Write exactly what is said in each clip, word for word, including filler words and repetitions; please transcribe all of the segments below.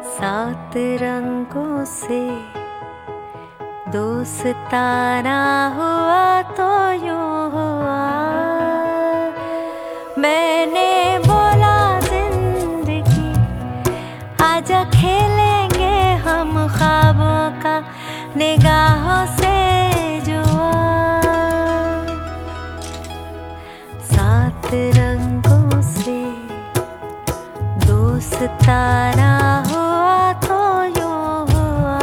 सात रंगों से दोस्ताना हुआ तो यूं हुआ। मैंने बोला जिंदगी आजा खेलेंगे हम ख्वाबों का निगाहों से जुआ। सात रंगों से दोस्ताना हुआ तो यूं हुआ।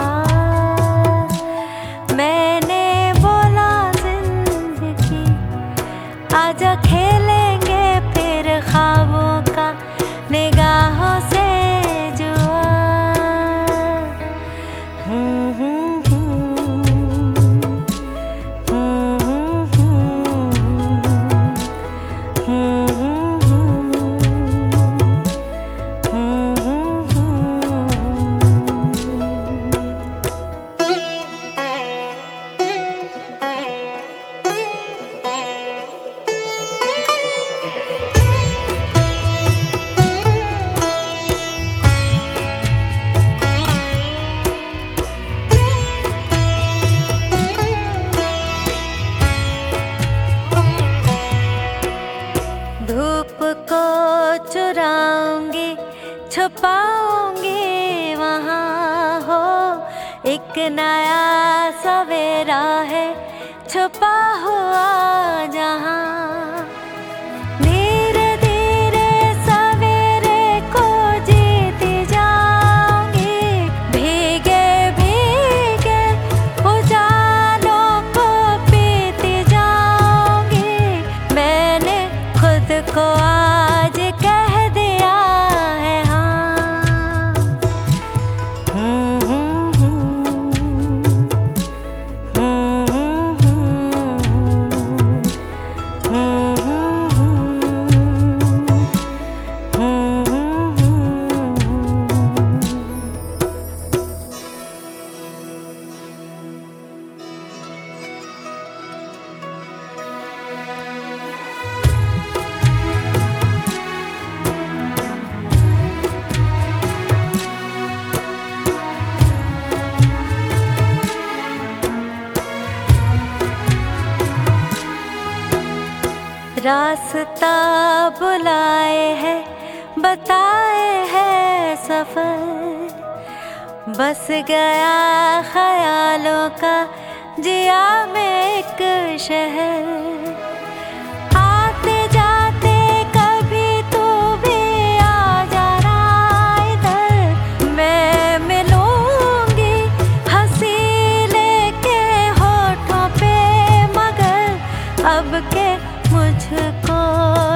मैंने बोला जिंदगी आजा खेलेंगे फिर ख्वाबों का निगाहों से जुआ। हम्म हम्म धूप को चुराऊंगी छुपाऊंगी वहाँ हो। एक नया सवेरा है छुपा हुआ जहाँ। धीरे धीरे सवेरे को जीती जाऊंगी। भीगे भीगे उजालों को पीती जाऊंगी। मैंने खुद को आज कह दिया है हाँ। हम्म हम्म हम्म रास्ता बुलाए है बताए है सफर। बस गया ख्यालों का जिया में एक शहर। आते जाते कभी तू भी आ जाना इधर। मैं मिलूंगी हंसी लेके होठों पे मगर अब के मुझको